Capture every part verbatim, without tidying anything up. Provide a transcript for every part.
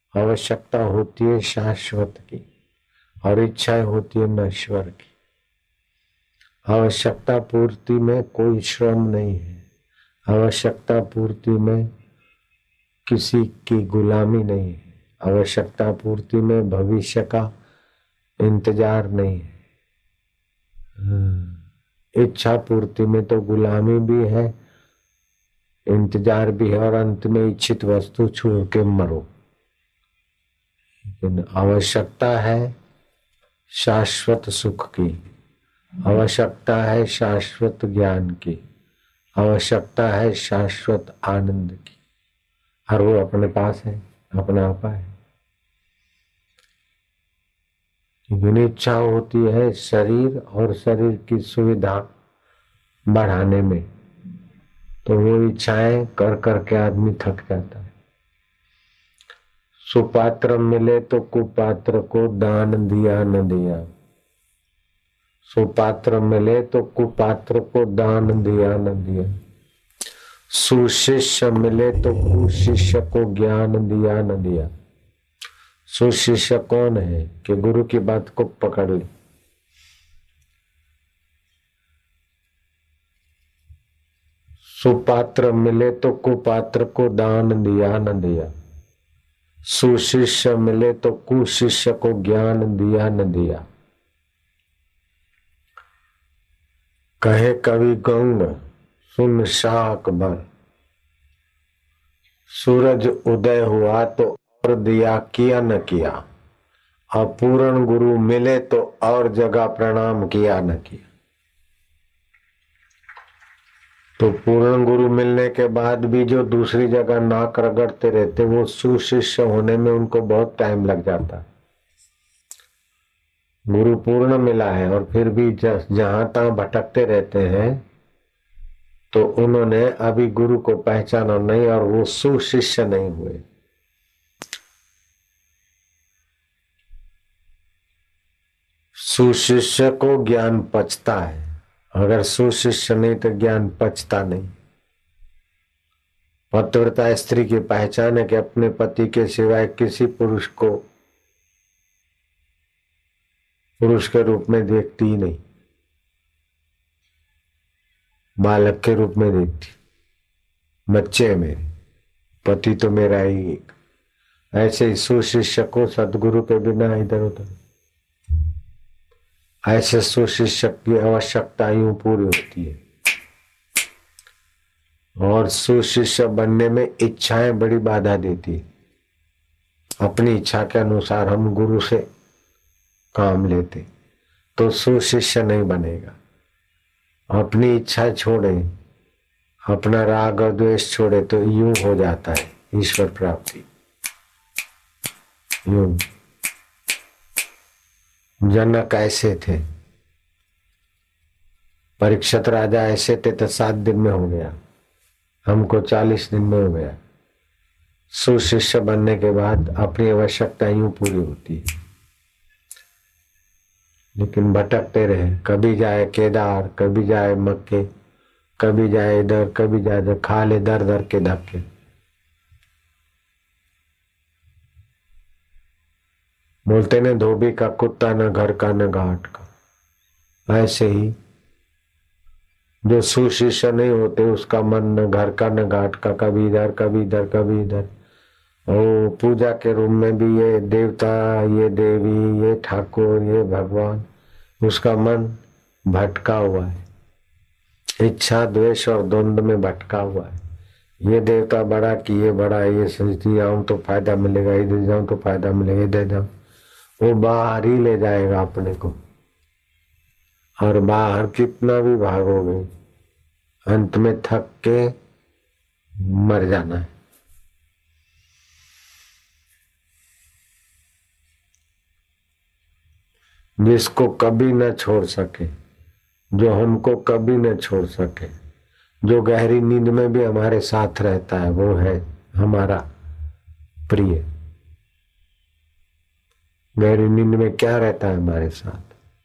आवश्यकता होती है शाश्वत की और इच्छाएं होती है नश्वर की। आवश्यकता पूर्ति में कोई श्रम नहीं है, आवश्यकता पूर्ति में किसी की गुलामी नहीं है, आवश्यकता पूर्ति में भविष्य का इंतजार नहीं है। इच्छा पूर्ति में तो गुलामी भी है, इंतजार भी है और अंत में इच्छित वस्तु छोड़ के मरो। लेकिन आवश्यकता है शाश्वत सुख की, आवश्यकता है शाश्वत ज्ञान की, आवश्यकता है शाश्वत आनंद की, और वो अपने पास है, अपना आपा है। लेकिन इच्छा होती है शरीर और शरीर की सुविधा बढ़ाने में, तो वो इच्छाएं कर करके आदमी थक जाता है। सुपात्र मिले तो कुपात्र को दान दिया न दिया, सुपात्र मिले तो कुपात्र को दान दिया न दिया, सुशिष्य मिले तो कुशिष्य को ज्ञान दिया न दिया। सुशिष्य कौन है कि गुरु की बात को पकड़ ले। सुपात्र मिले तो कुपात्र को दान दिया न दिया, सुशिष्य मिले तो कुशिष्य को ज्ञान दिया न दिया। कहे कवि गंग सुन शाह अकबर, सूरज उदय हुआ तो और दिया किया न किया, अपूर्ण गुरु मिले तो और जगह प्रणाम किया न किया। तो पूर्ण गुरु मिलने के बाद भी जो दूसरी जगह नाक रगड़ते रहते, वो सुशिष्य होने में उनको बहुत टाइम लग जाता है। गुरु पूर्ण मिला है और फिर भी जहां तहां भटकते रहते हैं, तो उन्होंने अभी गुरु को पहचाना नहीं और वो सुशिष्य नहीं हुए। सुशिष्य को ज्ञान पचता है, अगर सुशिष्य नहीं तो ज्ञान पचता नहीं। पतिव्रता स्त्री की पहचान है कि अपने पति के सिवाय किसी पुरुष को पुरुष के रूप में देखती ही नहीं, बालक के रूप में देखती। बच्चे है मेरे, पति तो मेरा ही एक। ऐसे ही सुशिष्य को सदगुरु के बिना इधर उधर, ऐसे सुशिष्य की आवश्यकता यूं पूरी होती है। और सुशिष्य बनने में इच्छाएं बड़ी बाधा देती है। अपनी इच्छा के अनुसार हम गुरु से काम लेते तो सुशिष्य नहीं बनेगा। अपनी इच्छा छोड़े, अपना राग और द्वेष छोड़े तो यूं हो जाता है ईश्वर प्राप्ति। यूं जनक ऐसे थे, परीक्षित राजा ऐसे थे तो सात दिन में हो गया, हमको चालीस दिन में हो गया। सुशिष्य बनने के बाद अपनी आवश्यकता यूं पूरी होती है। लेकिन भटकते रहे, कभी जाए केदार, कभी जाए मक्के, कभी जाए इधर, कभी जाए इधर, खा ले दर दर के धक्के। बोलते न धोबी का कुत्ता, न घर का न घाट का। ऐसे ही जो सुशिष्य नहीं होते उसका मन न घर का न घाट का, कभी इधर कभी इधर कभी इधर। ओ पूजा के रूम में भी ये देवता, ये देवी, ये ठाकुर, ये भगवान, उसका मन भटका हुआ है, इच्छा द्वेष और द्वंद्व में भटका हुआ है। ये देवता बड़ा कि ये बड़ा, ये सोचती आऊं तो फायदा मिलेगा, इधर जाऊं तो फायदा मिलेगा, इधर जाऊं, वो बाहर ही ले जाएगा अपने को। और बाहर कितना भी भागोगे, अंत में थक के मर जाना है। जिसको कभी न छोड़ सके, जो हमको कभी न छोड़ सके, जो गहरी नींद में भी हमारे साथ रहता है, वो है हमारा प्रिय। गहरी नींद में क्या रहता है हमारे साथ?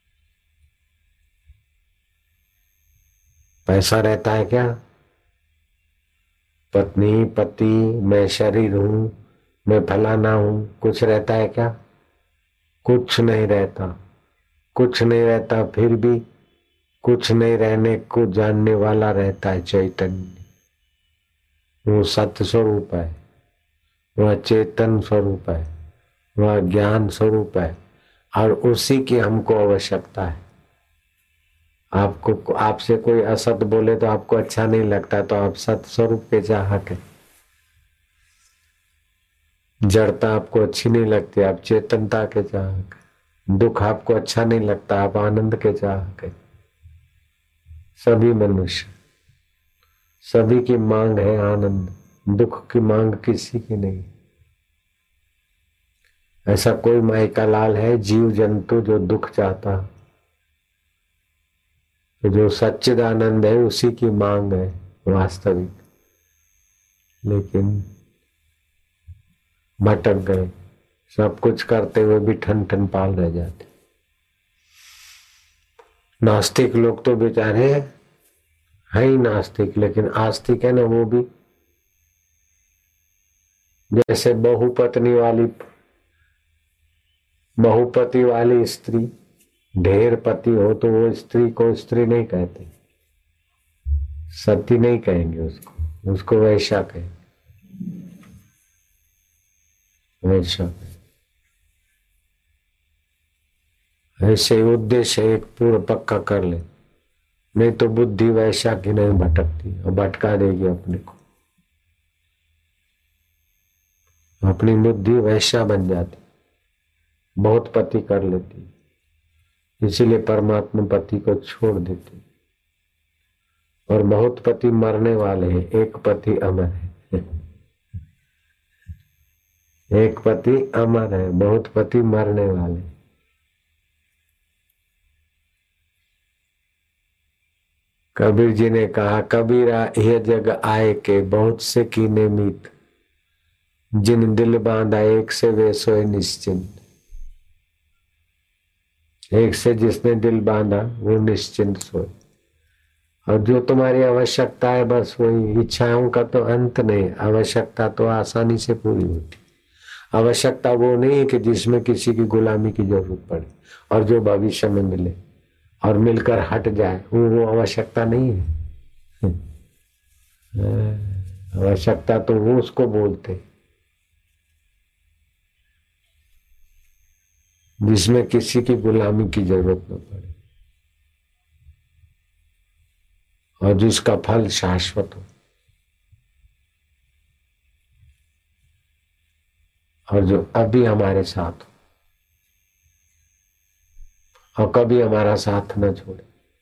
पैसा रहता है क्या? पत्नी, पति, मैं शरीर हूं, मैं फलाना हूं, कुछ रहता है क्या? कुछ नहीं रहता। कुछ नहीं रहता, फिर भी कुछ नहीं रहने को जानने वाला रहता है चैतन्य। वो सत्य स्वरूप है, वह चेतन स्वरूप है, वह ज्ञान स्वरूप है, और उसी की हमको आवश्यकता है। आपको आपसे कोई असत बोले तो आपको अच्छा नहीं लगता, तो आप सत्य स्वरूप के चाहक है। जड़ता आपको अच्छी नहीं लगती, आप चेतनता के चाहक है। दुख आपको अच्छा नहीं लगता, आप आनंद के चाहक है। सभी मनुष्य, सभी की मांग है आनंद, दुख की मांग किसी की नहीं। ऐसा कोई माई का लाल है जीव जंतु जो दुख चाहता? तो जो सच्चिदानंद है उसी की मांग है वास्तविक। लेकिन भटक गए, सब कुछ करते हुए भी ठन ठन पाल रह जाते। नास्तिक लोग तो बेचारे है ही नास्तिक, लेकिन आस्तिक है ना वो भी। जैसे बहुपत्नी वाली बहुपति वाली स्त्री, ढेर पति हो तो वो स्त्री को स्त्री नहीं कहते, सती नहीं कहेंगे उसको, उसको वैश्या कहेंगे, वैश्या। ऐसे उद्देश्य एक पूरा पक्का कर ले, नहीं तो बुद्धि वैश्या की नहीं भटकती और भटका देगी अपने को। अपनी बुद्धि वैश्या बन जाती, बहुत पति कर लेती, इसीलिए परमात्मा पति को छोड़ देती। और बहुत पति मरने वाले हैं, एक पति अमर है। एक पति अमर है, बहुत पति मरने वाले। कबीर जी ने कहा, कबीरा यह जग आए के बहुत से कीने मीत, जिन दिल बांधा एक से वे सोए निश्चिंत। एक से जिसने दिल बांधा वो निश्चिंत सोए। और जो तुम्हारी आवश्यकता है बस वही, इच्छाओं का तो अंत नहीं, आवश्यकता तो आसानी से पूरी होती। आवश्यकता वो नहीं है कि जिसमें किसी की गुलामी की जरूरत पड़े और जो भविष्य में मिले और मिलकर हट जाए, वो वो आवश्यकता नहीं है। आवश्यकता तो वो उसको बोलते जिसमें किसी की गुलामी की जरूरत न पड़े और जिसका फल शाश्वत हो। और जो अभी हमारे साथ हो और कभी हमारा साथ न छोड़े।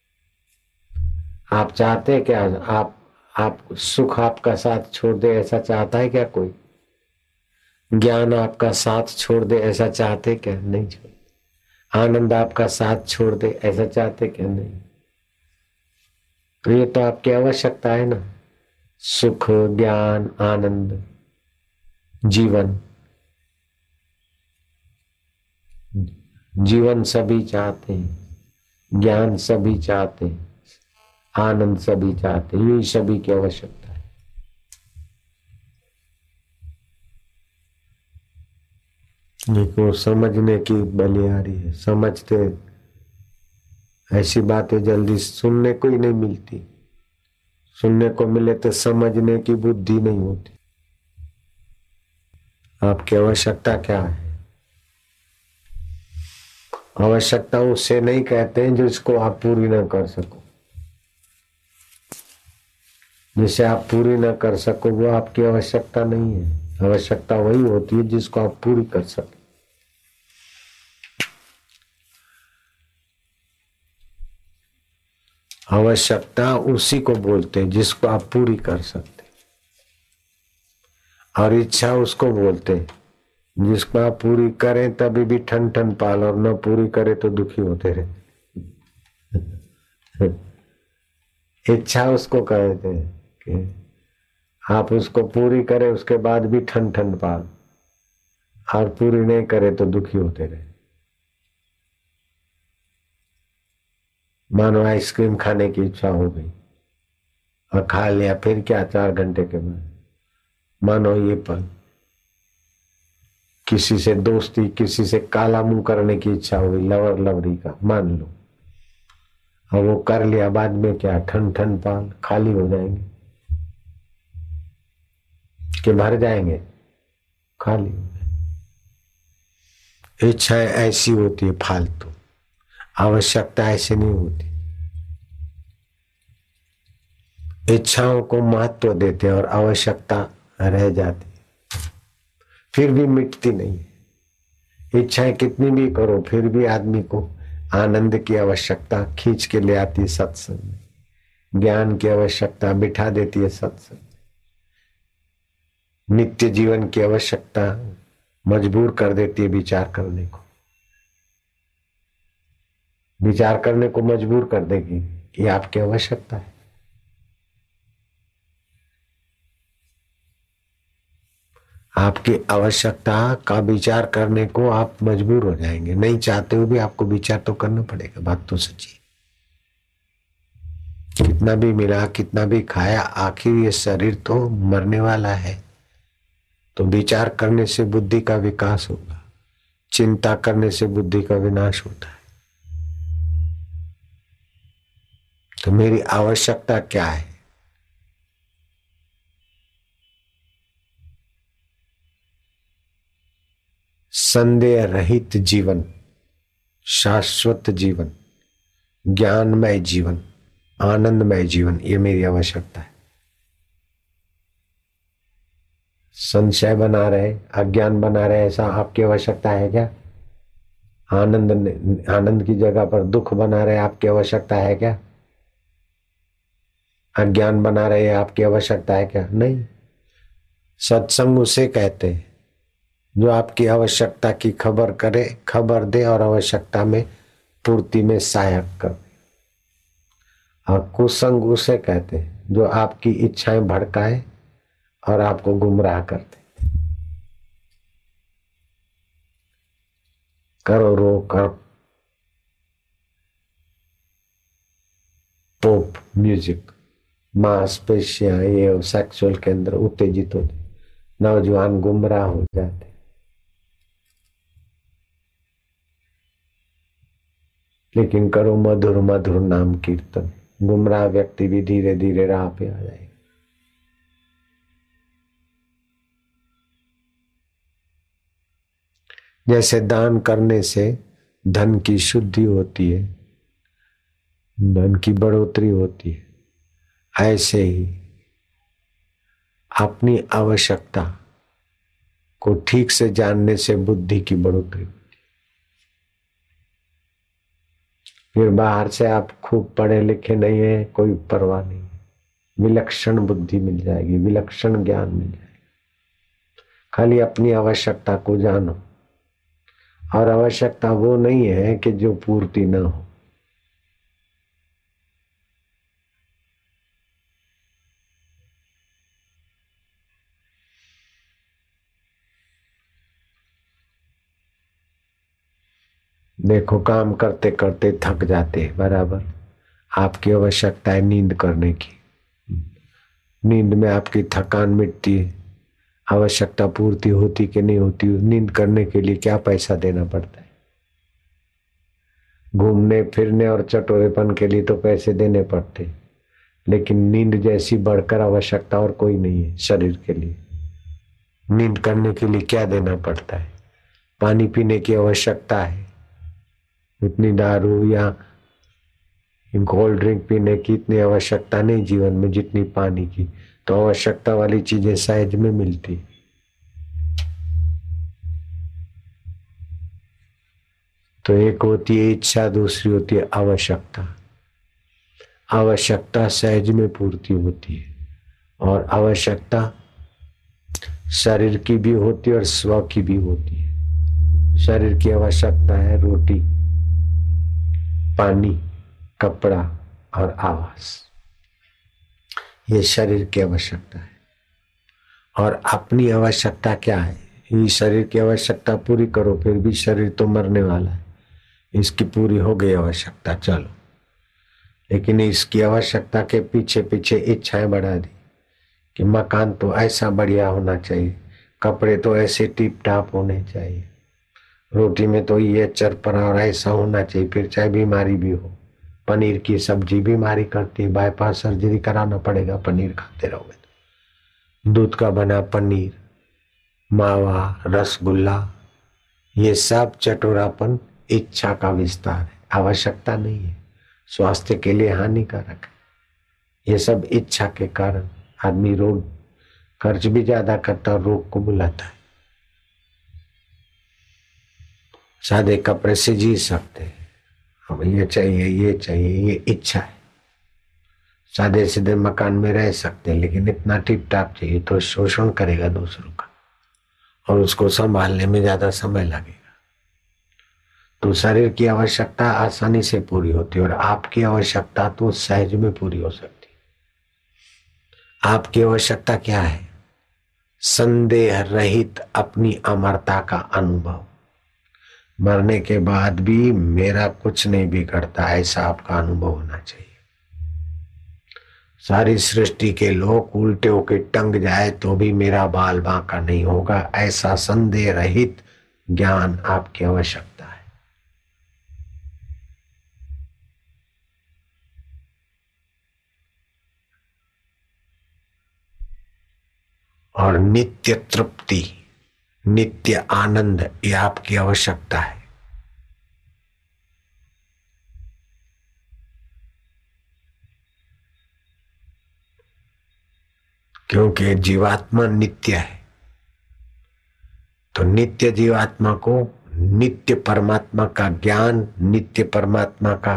आप चाहते हैं क्या आप आप सुख आपका साथ छोड़ दे, ऐसा चाहता है क्या कोई? ज्ञान आपका साथ छोड़ दे, ऐसा चाहते क्या? नहीं छोड़। आनंद आपका साथ छोड़ दे, ऐसा चाहते क्या? नहीं। तो ये तो आपकी आवश्यकता है ना, सुख, ज्ञान, आनंद, जीवन। जीवन सभी चाहते हैं, ज्ञान सभी चाहते हैं, आनंद सभी चाहते हैं, यही सभी की आवश्यकता है। लेकिन समझने की बलिहारी है, समझते ऐसी बातें जल्दी सुनने को ही नहीं मिलती। सुनने को मिले तो समझने की बुद्धि नहीं होती। आपकी आवश्यकता क्या है? आवश्यकता उसे नहीं कहते हैं जिसको आप पूरी ना कर सको। जिसे आप पूरी ना कर सको वो आपकी आवश्यकता नहीं है। आवश्यकता वही होती है जिसको आप पूरी कर सको। आवश्यकता उसी को बोलते हैं जिसको आप पूरी कर सकते, और इच्छा उसको बोलते हैं जिसको आप पूरी करें तभी भी ठन ठन पाल, और न पूरी करे तो दुखी होते रहे। इच्छा उसको कहते हैं कि आप उसको पूरी करें उसके बाद भी ठन ठन पाल, और पूरी नहीं करे तो दुखी होते रहे। मानो आइसक्रीम खाने की इच्छा हो गई और खा लिया, फिर क्या चार घंटे के बाद मानो ये पल किसी से दोस्ती, किसी से काला मुंह करने की इच्छा हुई, लवर लवरी का, मान लो, और वो कर लिया, बाद में क्या ठन ठन पाल खाली हो जाएंगे कि भर जाएंगे? खाली हो जाएंगे। इच्छाएं ऐसी होती है फालतू, आवश्यकता ऐसे नहीं होती। इच्छाओं को महत्व देते हैं और आवश्यकता रह जाती, फिर भी मिटती नहीं। इच्छाएं कितनी भी करो फिर भी आदमी को आनंद की आवश्यकता खींच के ले आती है सत्संग में, ज्ञान की आवश्यकता बिठा देती है सत्संग में, नित्य जीवन की आवश्यकता मजबूर कर देती है विचार करने को, विचार करने को मजबूर कर देगी कि आपकी आवश्यकता है। आपकी आवश्यकता का विचार करने को आप मजबूर हो जाएंगे, नहीं चाहते हुए भी आपको विचार तो करना पड़ेगा। बात तो सच्ची। कितना भी मिला, कितना भी खाया, आखिर ये शरीर तो मरने वाला है। तो विचार करने से बुद्धि का विकास होगा, चिंता करने से बुद्धि का विनाश होता है। तो मेरी आवश्यकता क्या है? संदेह रहित जीवन, शाश्वत जीवन, ज्ञानमय जीवन, आनंदमय जीवन, ये मेरी आवश्यकता है। संशय बना रहे, अज्ञान बना रहे, ऐसा आपकी आवश्यकता है क्या? आनंद आनंद की जगह पर दुख बना रहे, आपकी आवश्यकता है क्या? अज्ञान बना रहे, आपकी आवश्यकता है क्या? नहीं। सत्संग उसे कहते हैं जो आपकी आवश्यकता की खबर करे, खबर दे और आवश्यकता में पूर्ति में सहायक करे। और कुसंग उसे कहते हैं जो आपकी इच्छाएं भड़काए और आपको गुमराह करते। करो रो कर पॉप म्यूजिक, मांसपेशियां ये सेक्सुअल के अंदर उत्तेजित होते, नौजवान गुमराह हो जाते। लेकिन करो मधुर मधुर नाम कीर्तन, गुमराह व्यक्ति भी धीरे धीरे राह पे आ जाएगा। जैसे दान करने से धन की शुद्धि होती है, धन की बढ़ोतरी होती है, ऐसे ही अपनी आवश्यकता को ठीक से जानने से बुद्धि की बढ़ोतरी होती है। फिर बाहर से आप खूब पढ़े लिखे नहीं है, कोई परवाह नहीं, विलक्षण बुद्धि मिल जाएगी, विलक्षण ज्ञान मिल जाएगा। खाली अपनी आवश्यकता को जानो, और आवश्यकता वो नहीं है कि जो पूर्ति न हो। देखो काम करते करते थक जाते, बराबर आपकी आवश्यकता है नींद करने की, नींद में आपकी थकान मिटती है, आवश्यकता पूर्ति होती कि नहीं होती? नींद करने के लिए क्या पैसा देना पड़ता है? घूमने फिरने और चटोरेपन के लिए तो पैसे देने पड़ते, लेकिन नींद जैसी बढ़कर आवश्यकता और कोई नहीं है शरीर के लिए। नींद करने के लिए क्या देना पड़ता है? पानी पीने की आवश्यकता है, इतनी दारू या कोल्ड ड्रिंक पीने की इतनी आवश्यकता नहीं जीवन में जितनी पानी की। तो आवश्यकता वाली चीजें सहज में मिलती। तो एक होती है इच्छा, दूसरी होती है आवश्यकता। आवश्यकता सहज में पूर्ति होती है और आवश्यकता शरीर की भी होती है और स्व की भी होती है। शरीर की आवश्यकता है रोटी, पानी, कपड़ा और आवास, ये शरीर की आवश्यकता है। और अपनी आवश्यकता क्या है? ये शरीर की आवश्यकता पूरी करो, फिर भी शरीर तो मरने वाला है, इसकी पूरी हो गई आवश्यकता, चलो। लेकिन इसकी आवश्यकता के पीछे पीछे इच्छाएं बढ़ा दी कि मकान तो ऐसा बढ़िया होना चाहिए, कपड़े तो ऐसे टिप टाप होने चाहिए, रोटी में तो ये चरपरा और ऐसा होना चाहिए, फिर चाहे बीमारी भी हो। पनीर की सब्जी बीमारी करती है, बाईपास सर्जरी कराना पड़ेगा पनीर खाते रहोगे तो। दूध का बना पनीर, मावा, रसगुल्ला, ये सब चटोरापन इच्छा का विस्तार है, आवश्यकता नहीं है, स्वास्थ्य के लिए हानिकारक है। ये सब इच्छा के कारण आदमी रोग, खर्च भी ज्यादा करता और रोग को बुलाता है। सादे कपड़े से जी सकते हैं, हमें ये चाहिए ये चाहिए, ये इच्छा है। सादे सीधे मकान में रह सकते हैं, लेकिन इतना टिप टाप चाहिए तो शोषण करेगा दूसरों का, और उसको संभालने में ज्यादा समय लगेगा। तो शरीर की आवश्यकता आसानी से पूरी होती है, और आपकी आवश्यकता तो सहज में पूरी हो सकती है। आपकी आवश्यकता क्या है? संदेह रहित अपनी अमरता का अनुभव। मरने के बाद भी मेरा कुछ नहीं बिगड़ता, ऐसा आपका अनुभव होना चाहिए। सारी सृष्टि के लोग उल्टे होके टंग जाए तो भी मेरा बाल बांका नहीं होगा, ऐसा संदेह रहित ज्ञान आपकी आवश्यकता है। और नित्य तृप्ति, नित्य आनंद, ये आपकी आवश्यकता है। क्योंकि जीवात्मा नित्य है, तो नित्य जीवात्मा को नित्य परमात्मा का ज्ञान, नित्य परमात्मा का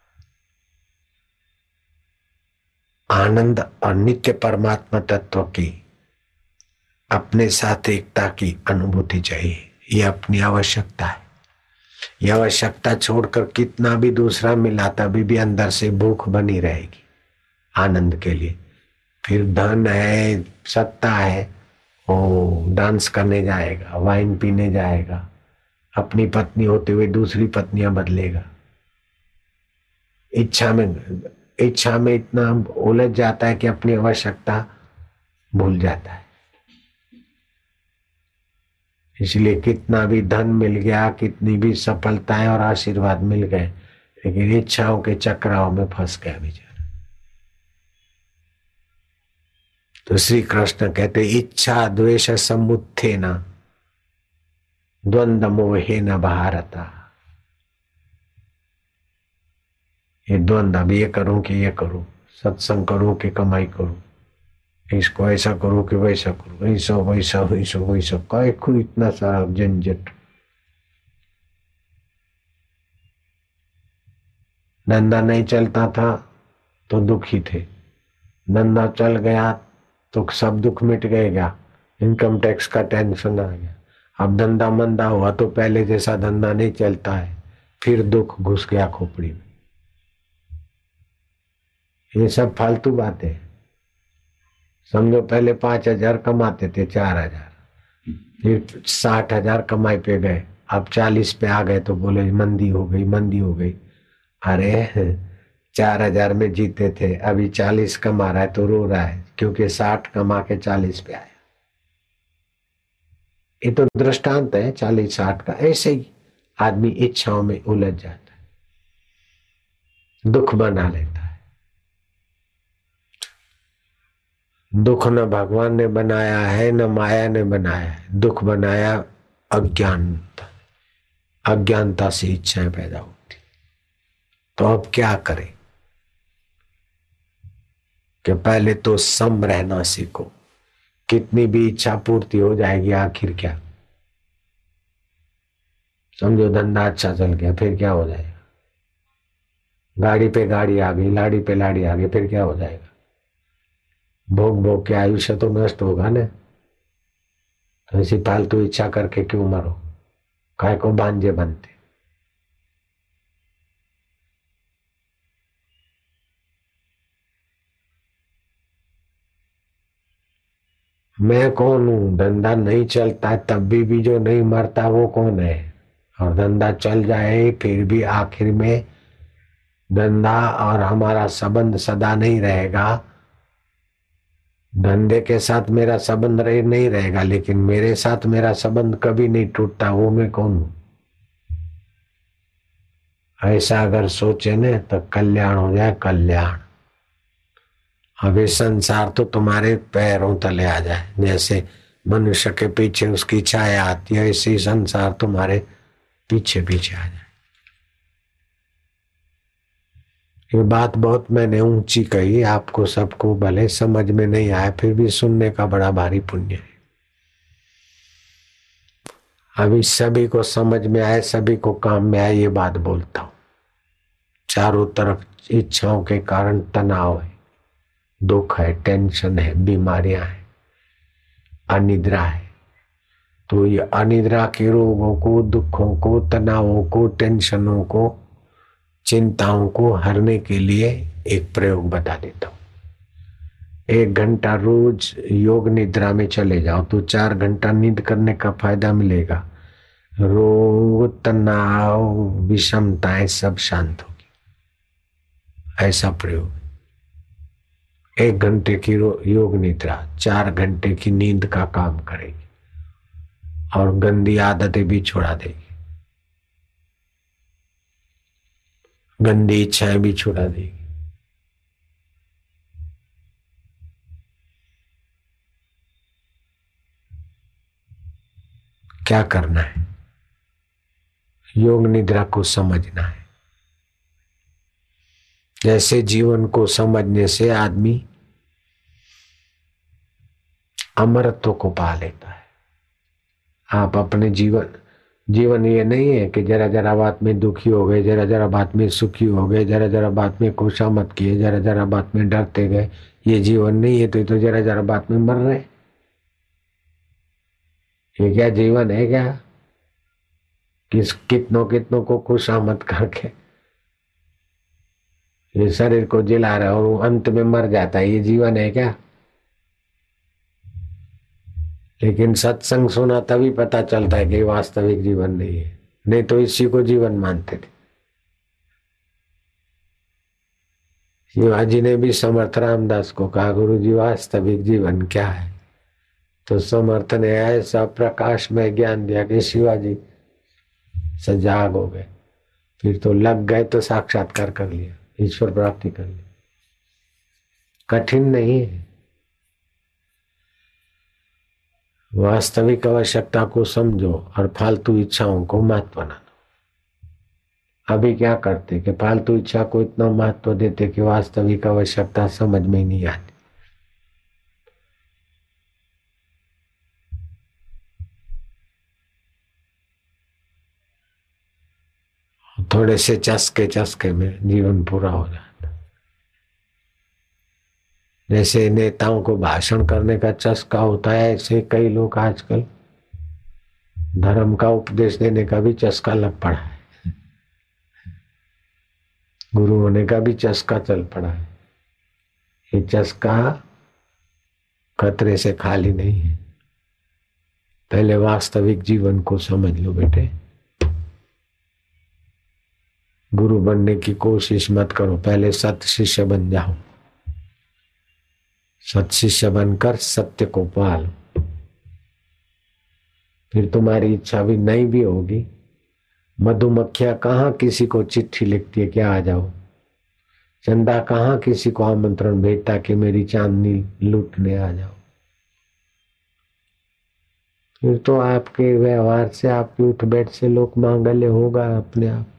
आनंद और नित्य परमात्मा तत्व की अपने साथ एकता की अनुभूति चाहिए। यह अपनी आवश्यकता है। यह आवश्यकता छोड़कर कितना भी दूसरा मिला तभी भी अंदर से भूख बनी रहेगी आनंद के लिए। फिर धन है, सत्ता है, वो डांस करने जाएगा, वाइन पीने जाएगा, अपनी पत्नी होते हुए दूसरी पत्नियां बदलेगा। इच्छा में इच्छा में इतना उलझ जाता है कि अपनी आवश्यकता भूल जाता है। इसलिए कितना भी धन मिल गया, कितनी भी सफलताएं और आशीर्वाद मिल गए, लेकिन इच्छाओं के चक्राव में फंस गया बेचारा। तो श्री कृष्ण कहते इच्छा द्वेष समुत्थे न द्वंद्व मोहे न भारता। ये द्वंद्व, अब ये करूं कि ये करूं, सत्संग करूं कि कमाई करूं, इसको ऐसा करूं कि वैसा करूं, ऐसा वैसा वैसा वैसा, काय को इतना सारा झंझट। धंधा नहीं चलता था तो दुखी थे, धंधा चल गया तो सब दुख मिट गएगा, इनकम टैक्स का टेंशन आ गया। अब धंधा मंदा हुआ तो पहले जैसा धंधा नहीं चलता है, फिर दुख घुस गया खोपड़ी में। ये सब फालतू बातें। समझो पहले पांच हजार कमाते थे, चार हजार, फिर साठ हजार कमाई पे गए, अब चालीस पे आ गए तो बोले मंदी हो गई, मंदी हो गई। अरे चार हजार में जीते थे, अभी चालीस कमा रहा है तो रो रहा है, क्योंकि साठ कमा के चालीस पे आया। ये तो दृष्टांत है चालीस साठ का। ऐसे ही आदमी इच्छाओं में उलझ जाता है, दुख बना लेता है। दुख न भगवान ने बनाया है न माया ने बनाया है, दुख बनाया अज्ञानता। अज्ञानता से इच्छाएं पैदा होती। तो अब क्या करें कि पहले तो सम रहना सीखो। कितनी भी इच्छा पूर्ति हो जाएगी, आखिर क्या। समझो धंधा अच्छा चल गया, फिर क्या हो जाएगा। गाड़ी पे गाड़ी आ गई, लाड़ी पे लाड़ी आ गई, फिर क्या हो जाएगा। भोग भोग के आयुष्य तो नष्ट होगा ना। तो ऐसी फालतू इच्छा करके क्यों मरो, काय को भांजे बनते। मैं कौन हूं, धंधा नहीं चलता तब भी, भी जो नहीं मरता वो कौन है। और धंधा चल जाए फिर भी आखिर में धंधा और हमारा संबंध सदा नहीं रहेगा, धंधे के साथ मेरा संबंध रहे नहीं रहेगा, लेकिन मेरे साथ मेरा संबंध कभी नहीं टूटता, वो मैं कौन हूं? ऐसा अगर सोचे न तो कल्याण हो जाए, कल्याण। अभी संसार तो तुम्हारे पैरों तले आ जाए, जैसे मनुष्य के पीछे उसकी छाया आती है, ऐसे ही संसार तुम्हारे पीछे पीछे आ जाए। ये बात बहुत मैंने ऊंची कही, आपको सबको भले समझ में नहीं आया, फिर भी सुनने का बड़ा भारी पुण्य है। अभी सभी को समझ में आए, सभी को काम में आए, ये बात बोलता हूं। चारों तरफ इच्छाओं के कारण तनाव है, दुख है, टेंशन है, बीमारियां हैं, अनिद्रा है। तो ये अनिद्रा के रोगों को, दुखों को, तनावों को, टेंशनों को, चिंताओं को हरने के लिए एक प्रयोग बता देता हूं। एक घंटा रोज योग निद्रा में चले जाओ तो चार घंटा नींद करने का फायदा मिलेगा। रोग, तनाव, विषमताएं सब शांत होगी। ऐसा प्रयोग, एक घंटे की योग निद्रा चार घंटे की नींद का काम करेगी और गंदी आदतें भी छुड़ा देगी, गंदी इच्छाएं भी छुड़ा देगी। क्या करना है? योग निद्रा को समझना है। जैसे जीवन को समझने से आदमी अमरत्व को पा लेता है। आप अपने जीवन जीवन ये नहीं है कि जरा जरा बात में दुखी हो गए, जरा जरा बात में सुखी हो गए, जरा जरा बात में खुशामद किए, जरा जरा बात में डरते गए। ये जीवन नहीं है। तो, तो जरा जरा बात में मर रहे, ये क्या जीवन है क्या? किस कितनों कितनों को खुशामद करके ये शरीर को जिला रहा है और वो अंत में मर जाता है, ये जीवन है क्या? लेकिन सत्संग सुना तभी पता चलता है कि वास्तविक जीवन नहीं है, नहीं तो इसी को जीवन मानते थे। शिवाजी ने भी समर्थ रामदास को कहा, गुरु जी वास्तविक जीवन क्या है? तो समर्थ ने ऐसा प्रकाश में ज्ञान दिया कि शिवाजी सजाग हो गए। फिर तो लग गए तो साक्षात्कार कर लिया, ईश्वर प्राप्ति कर ली। कठिन नहीं है। वास्तविक आवश्यकता को समझो और फालतू इच्छाओं को महत्व न दो। अभी क्या करते कि फालतू इच्छा को इतना महत्व देते कि वास्तविक आवश्यकता समझ में नहीं आती। थोड़े से चस्के चस्के में जीवन पूरा हो जाता। जैसे नेताओं को भाषण करने का चस्का होता है, ऐसे कई लोग आजकल धर्म का उपदेश देने का भी चस्का लग पड़ा है, गुरु होने का भी चस्का चल पड़ा है। ये चस्का खतरे से खाली नहीं है। पहले वास्तविक जीवन को समझ लो बेटे। गुरु बनने की कोशिश मत करो, पहले सत शिष्य बन जाओ। सत शिष्य बनकर सत्य को पाल, फिर तुम्हारी इच्छा भी नहीं भी होगी। मधुमक्खियां कहाँ किसी को चिट्ठी लिखती है कि आ जाओ, चंदा कहाँ किसी को आमंत्रण भेजता कि मेरी चांदनी लूटने आ जाओ। फिर तो आपके व्यवहार से, आपकी उठ बैठ से लोक मांगल्य होगा अपने आप।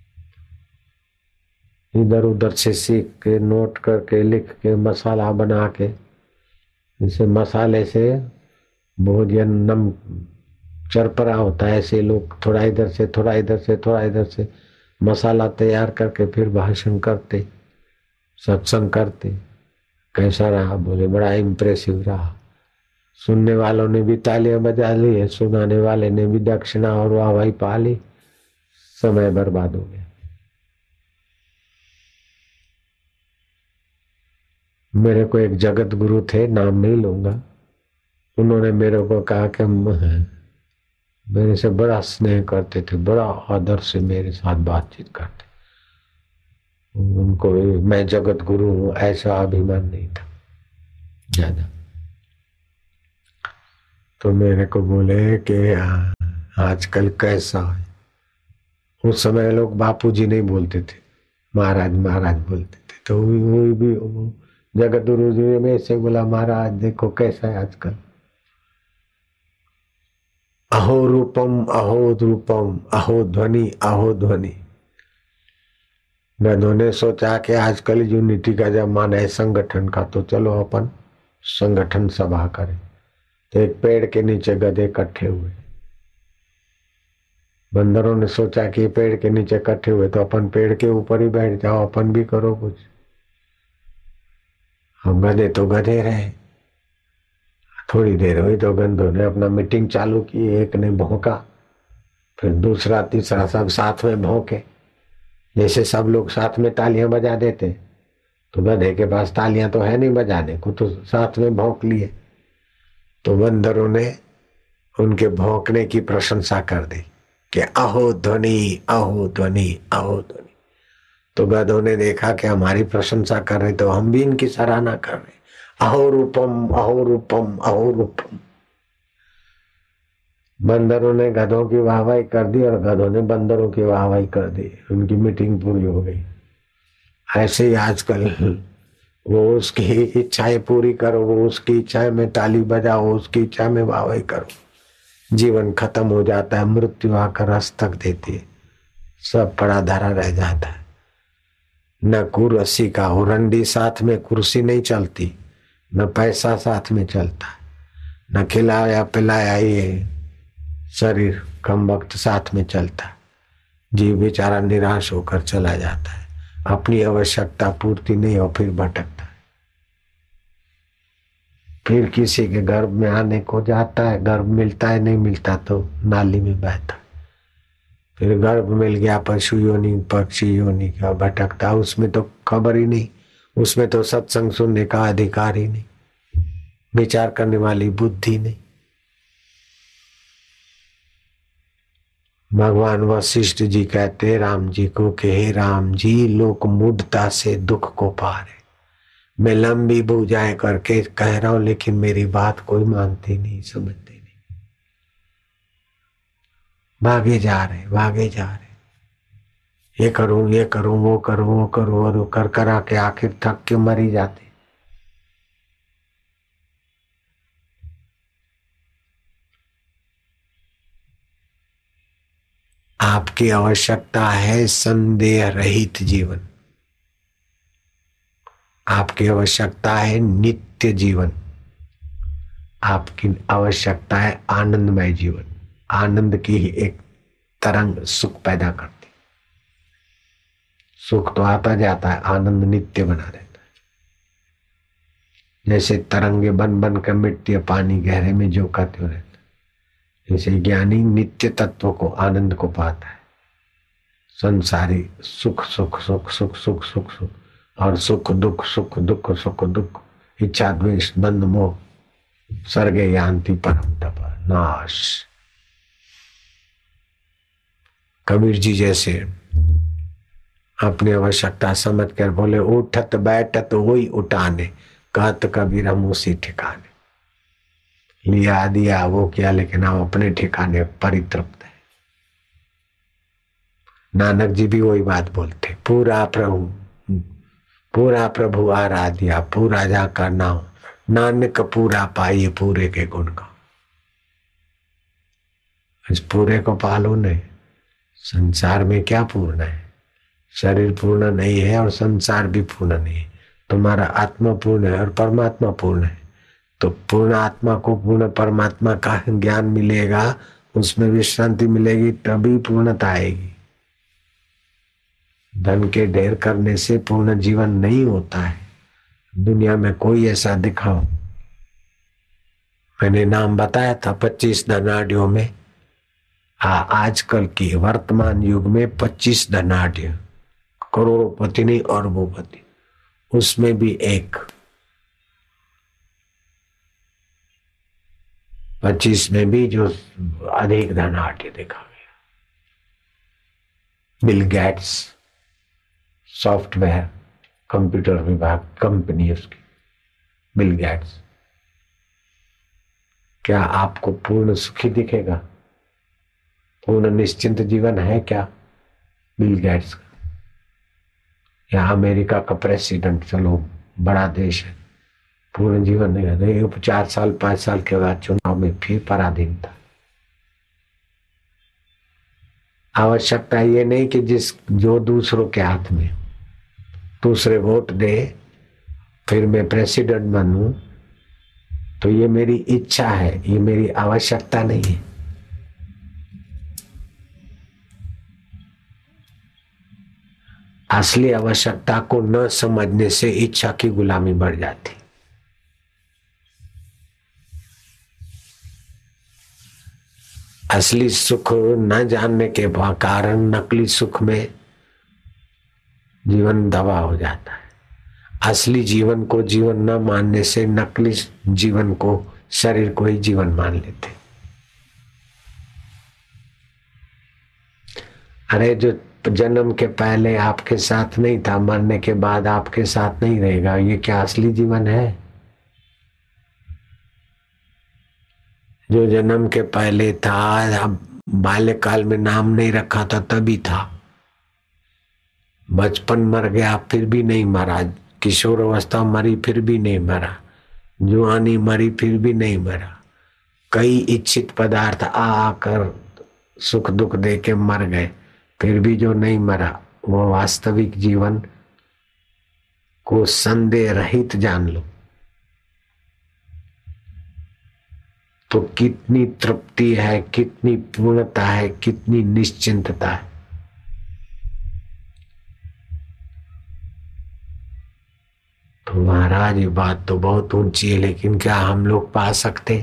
इधर उधर से सीख के, नोट करके, लिख के, मसाला बना के, जैसे मसाले से भोजन नम चरपरा होता है, ऐसे लोग थोड़ा इधर से थोड़ा इधर से थोड़ा इधर से मसाला तैयार करके फिर भाषण करते, सत्संग करते। कैसा रहा? बोले बड़ा इम्प्रेसिव रहा। सुनने वालों ने भी तालियां बजा ली है, सुनाने वाले ने भी दक्षिणा और वाहवाही पा ली, समय बर्बाद हो गया। मेरे को एक जगत गुरु थे, नाम नहीं लूंगा, उन्होंने मेरे को कहा कि मेरे से बड़ा स्नेह करते थे, बड़ा आदर से मेरे साथ बातचीत करते। उनको मैं जगत गुरु हूँ ऐसा अभिमान नहीं था ज्यादा। तो मेरे को बोले कि आजकल कैसा है। उस समय लोग बापूजी नहीं बोलते थे, महाराज महाराज बोलते थे। तो वो भी जगत गुरु जी में से बोला, महाराज देखो कैसा है आजकल। अहो रूपम अहो रूपम अहो ध्वनि अहो ध्वनि। गधों ने सोचा कि आजकल यूनिटी का जमाना है संगठन का, तो चलो अपन संगठन सभा करें। तो एक पेड़ के नीचे गधे इकट्ठे हुए। बंदरों ने सोचा कि पेड़ के नीचे इकट्ठे हुए तो अपन पेड़ के ऊपर ही बैठ जाओ, अपन भी करो कुछ। हम गधे तो गधे रहे। थोड़ी देर हुई तो गंधों ने अपना मीटिंग चालू की। एक ने भौंका, फिर दूसरा तीसरा, सब साथ में भौंके। जैसे सब लोग साथ में तालियां बजा देते, तो गधे के पास तालियां तो है नहीं बजाने को, तो साथ में भौंक लिए। तो बंदरों ने उनके भौंकने की प्रशंसा कर दी कि अहो ध्वनि अहो ध्वनि अहो ध्वनि। तो गधों ने देखा कि हमारी प्रशंसा कर रहे, तो हम भी इनकी सराहना कर रहे। अहो रूपम अहो रूपम अहो रूपम। बंदरों ने गधों की वाहवाही कर दी और गधों ने बंदरों की वाहवाही कर दी। उनकी मीटिंग पूरी हो गई। ऐसे ही आजकल वो उसकी इच्छाएं पूरी करो, वो उसकी इच्छाएं में ताली बजाओ, उसकी इच्छा में वाहवाही करो। जीवन खत्म हो जाता है, मृत्यु आकर हस्तक देती है, सब पड़ा धरा रह जाता है। न कुर्सी का हो रंडी साथ में कुर्सी नहीं चलती, न पैसा साथ में चलता है, न खिलाया पिलाया ये शरीर कम वक्त साथ में चलता है। जीव बेचारा निराश होकर चला जाता है, अपनी आवश्यकता पूर्ति नहीं और फिर भटकता है। फिर किसी के गर्भ में आने को जाता है, गर्भ मिलता है, नहीं मिलता तो नाली में बहता है। फिर गर्भ मिल गया, पशु योनि पक्षी योनि का भटकता, उसमें तो खबर ही नहीं, उसमें तो सत्संग सुनने का अधिकार ही नहीं, विचार करने वाली बुद्धि नहीं। भगवान वशिष्ठ जी कहते राम जी को कि हे राम जी, लोक मूढ़ता से दुख को पार है। मैं लंबी बुझाएं करके कह रहा हूं, लेकिन मेरी बात कोई मानती नहीं, समझते नहीं, भागे जा रहे भागे जा रहे। ये करूं ये करूं वो करूं वो करूं और वो कर करा के आखिर थक के मरी जाते। आपकी आवश्यकता है संदेह रहित जीवन। आपकी आवश्यकता है नित्य जीवन। आपकी आवश्यकता है आनंदमय जीवन। आनंद की ही एक तरंग सुख पैदा करती। सुख तो आता जाता है, आनंद नित्य बना रहता है। जैसे तरंगे बन बन कर मिट्टी पानी गहरे में जो कहते रहता है, जैसे ज्ञानी नित्य तत्व को आनंद को पाता है। संसारी सुख सुख सुख सुख सुख सुख सुख और सुख दुख सुख दुख सुख दुख, इच्छा द्वेष बंध मोह, सर्गे यान्ति परम तप नाश। कबीर जी जैसे अपनी आवश्यकता समझ कर बोले, उठत बैठत वही उठाने, कहत कबीर हम उसी ठिकाने। लिया दिया वो किया, लेकिन हम अपने ठिकाने परितृप्त है। नानक जी भी वही बात बोलते, पूरा प्रभु पूरा प्रभु आराध्या, पूरा जाकर नाम नानक पूरा पाइए पूरे के गुण का। इस पूरे को पालो नहीं। संसार में क्या पूर्ण है? शरीर पूर्ण नहीं है और संसार भी पूर्ण नहीं है। तुम्हारा आत्मा पूर्ण है और परमात्मा पूर्ण है। तो पूर्ण आत्मा को पूर्ण परमात्मा का ज्ञान मिलेगा, उसमें विश्रांति मिलेगी, तभी पूर्णता आएगी। धन के ढेर करने से पूर्ण जीवन नहीं होता है। दुनिया में कोई ऐसा दिखाओ। मैंने नाम बताया था पच्चीस धनाढ़ियों में। हाँ, आजकल की वर्तमान युग में पच्चीस धनाढ़, करोड़पति नहीं अरबोपति, उसमें भी एक पच्चीस में भी जो अधिक धनाढ़ देखा गया, बिल गेट्स, सॉफ्टवेयर कंप्यूटर विभाग कंपनी उसकी, बिल गेट्स। क्या आपको पूर्ण सुखी दिखेगा? पूर्ण निश्चिंत जीवन है क्या बिल गेट्स का या अमेरिका का प्रेसिडेंट? चलो बड़ा देश है, पूर्ण जीवन नहीं है। चार साल पांच साल के बाद चुनाव में फिर पराधीनता। आवश्यकता ये नहीं कि जिस जो दूसरों के हाथ में, दूसरे वोट दे फिर मैं प्रेसिडेंट बनूं, तो ये मेरी इच्छा है, ये मेरी आवश्यकता नहीं है। असली आवश्यकता को न समझने से इच्छा की गुलामी बढ़ जाती। असली सुख न जानने के कारण नकली सुख में जीवन दवा हो जाता है। असली जीवन को जीवन न मानने से नकली जीवन को, शरीर को ही जीवन मान लेते। अरे जो जन्म के पहले आपके साथ नहीं था, मरने के बाद आपके साथ नहीं रहेगा, ये क्या असली जीवन है? जो जन्म के पहले था, अब बाल्यकाल में नाम नहीं रखा था तभी था, बचपन मर गया फिर भी नहीं मरा, किशोर अवस्था मरी फिर भी नहीं मरा, जुआनी मरी फिर भी नहीं मरा। कई इच्छित पदार्थ आ आकर सुख दुख दे के मर गए, फिर भी जो नहीं मरा वो वास्तविक जीवन को संदेह रहित जान लो तो कितनी तृप्ति है, कितनी पूर्णता है, कितनी निश्चिंतता है। तो महाराज ये बात तो बहुत ऊंची है, लेकिन क्या हम लोग पा सकते?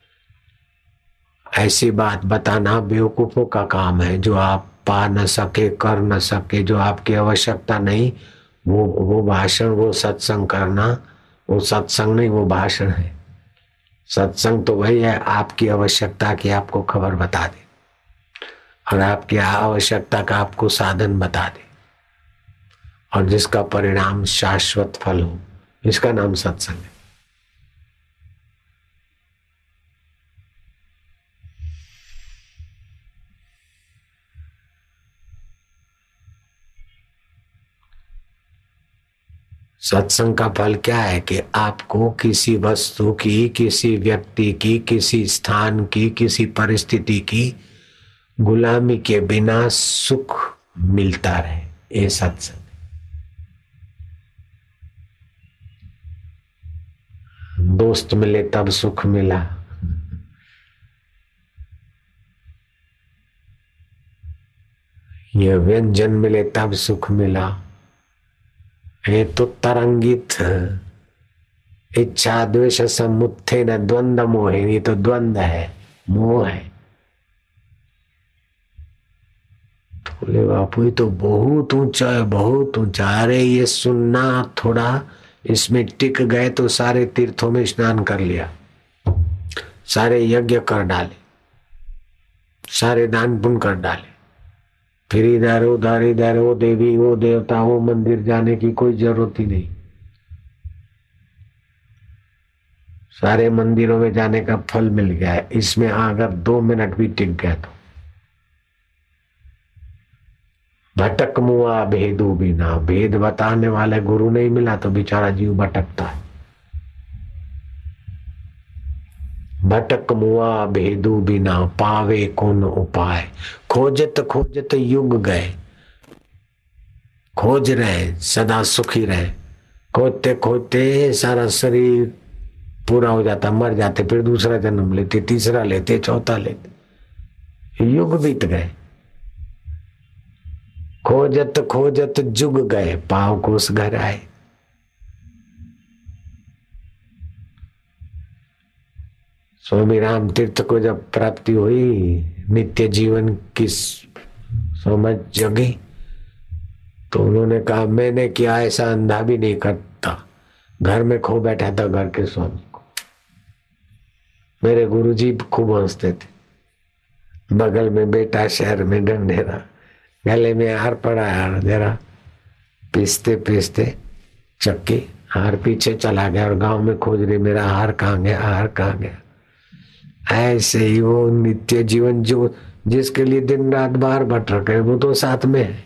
ऐसी बात बताना बेवकूफों का काम है, जो आप पा न सके, कर न सके, जो आपकी आवश्यकता नहीं, वो वो भाषण, वो सत्संग करना, वो सत्संग नहीं, वो भाषण है। सत्संग तो वही है आपकी आवश्यकता की आपको खबर बता दे और आपकी आवश्यकता का आपको साधन बता दे और जिसका परिणाम शाश्वत फल हो, इसका नाम सत्संग है। सत्संग का फल क्या है कि आपको किसी वस्तु की, किसी व्यक्ति की, किसी स्थान की, किसी परिस्थिति की गुलामी के बिना सुख मिलता रहे, ये सत्संग। दोस्त मिले तब सुख मिला, ये व्यंजन मिले तब सुख मिला, ये तो तरंगित इच्छा द्वेष समुत्थे न द्वंद्व मोह, ये तो द्वंद्व है, मोह है। बोले बापू ये तो बहुत ऊंचा है, बहुत ऊंचा। अरे ये सुनना थोड़ा, इसमें टिक गए तो सारे तीर्थों में स्नान कर लिया, सारे यज्ञ कर डाले, सारे दान पुण्य कर डाले, फिर इधर उधर, इधर वो देवी वो देवता वो मंदिर जाने की कोई जरूरत ही नहीं। सारे मंदिरों में जाने का फल मिल गया है, इसमें अगर दो मिनट भी टिक गया तो। भटक मुआ भेदू बिना, भेद बताने वाले गुरु नहीं मिला तो बेचारा जीव भटकता है। भटक मुआ भेदू बिना, पावे कौन उपाय। खोजत खोजत युग गए, खोज रहे सदा सुखी रहे, खोजते खोजते सारा शरीर पूरा हो जाता, मर जाते, फिर दूसरा जन्म लेते, तीसरा लेते, चौथा लेते, युग बीत गए। खोजत खोजत जुग गए, पाव कोस घर आए। स्वामी राम तीर्थ को जब प्राप्ति हुई, नित्य जीवन की समझ जगी, तो उन्होंने कहा मैंने किया ऐसा अंधा भी नहीं करता। घर में खो बैठा था घर के स्वामी को। मेरे गुरुजी खूब हंसते थे, बगल में बेटा शहर में ढंढेरा, गले में हार पड़ा, हार जरा पीसते पीसते चक्की, हार पीछे चला गया और गांव में खोज रही मेरा हार कहाँ गया, हार कहाँ गया। ऐसे ही वो नित्य जीवन जो जिसके लिए दिन रात बाहर भटक रहे वो तो साथ में है।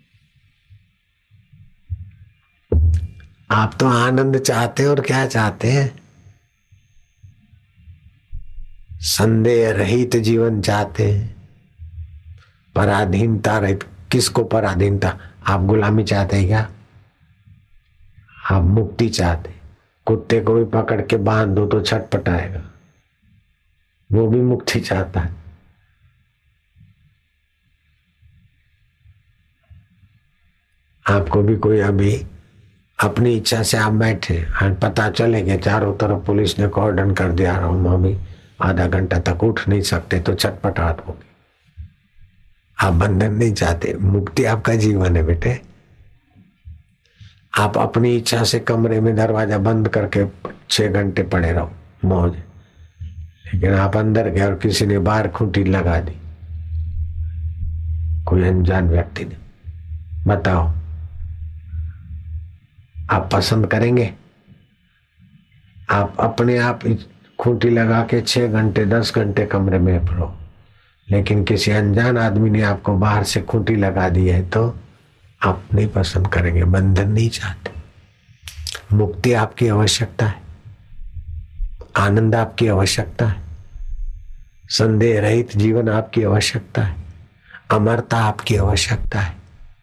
आप तो आनंद चाहते हैं और क्या चाहते हैं? संदेह रहित जीवन चाहते हैं, पराधीनता रहित। किसको पराधीनता? आप गुलामी चाहते हैं क्या? आप मुक्ति चाहते? कुत्ते को भी पकड़ के बांध दो तो छटपटाएगा, वो भी मुक्ति चाहता है। आपको भी कोई अभी अपनी इच्छा से आप बैठे और पता चले कि चारों तरफ पुलिस ने कॉर्डन कर दिया, हम अभी आधा घंटा तक उठ नहीं सकते, तो छटपटाहट होगी। आप बंधन नहीं चाहते, मुक्ति आपका जीवन है बेटे। आप अपनी इच्छा से कमरे में दरवाजा बंद करके छह घंटे पड़े रहो, मौज। लेकिन आप अंदर गए और किसी ने बाहर खूंटी लगा दी, कोई अनजान व्यक्ति ने, बताओ आप पसंद करेंगे? आप अपने आप खूंटी लगा के छह घंटे दस घंटे कमरे में पड़ो, लेकिन किसी अनजान आदमी ने आपको बाहर से खूंटी लगा दी है तो आप नहीं पसंद करेंगे, बंधन नहीं चाहते। मुक्ति आपकी आवश्यकता है, आनंद आपकी आवश्यकता है, संदेह रहित जीवन आपकी आवश्यकता है, अमरता आपकी आवश्यकता है।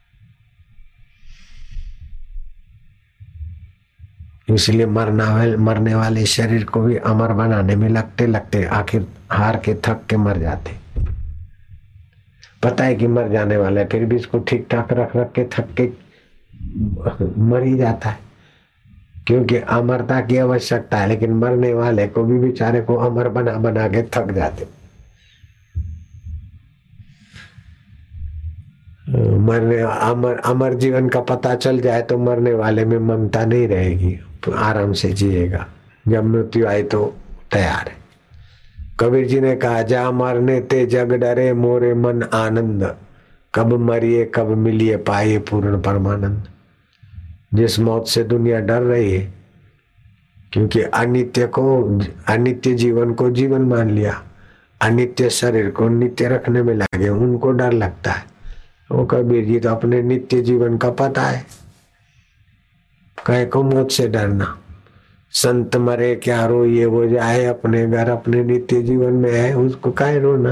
इसलिए मरना मरने वाले शरीर को भी अमर बनाने में लगते लगते आखिर हार के थक के मर जाते। पता है कि मर जाने वाला है, फिर भी इसको ठीक ठाक रख रख के थक के मर ही जाता है, क्योंकि अमरता की आवश्यकता है। लेकिन मरने वाले को भी बेचारे को अमर बना बना के थक जाते। मरने अमर अमर जीवन का पता चल जाए तो मरने वाले में ममता नहीं रहेगी, तो आराम से जिएगा। जब मृत्यु आए तो तैयार है। कबीर जी ने कहा, जा मरने ते जग डरे मोरे मन आनंद, कब मरिए कब मिलिए पाए पूर्ण परमानंद। जिस मौत से दुनिया डर रही है, क्योंकि अनित्य को अनित्य जीवन को जीवन मान लिया, अनित्य शरीर को नित्य रखने में लगे, उनको डर लगता है। वो कबीर जी तो अपने नित्य जीवन का पता है, कहे को मौत से डरना। संत मरे क्या रोइए, वो जाए अपने घर, अपने नित्य जीवन में है, उसको काहे रोना।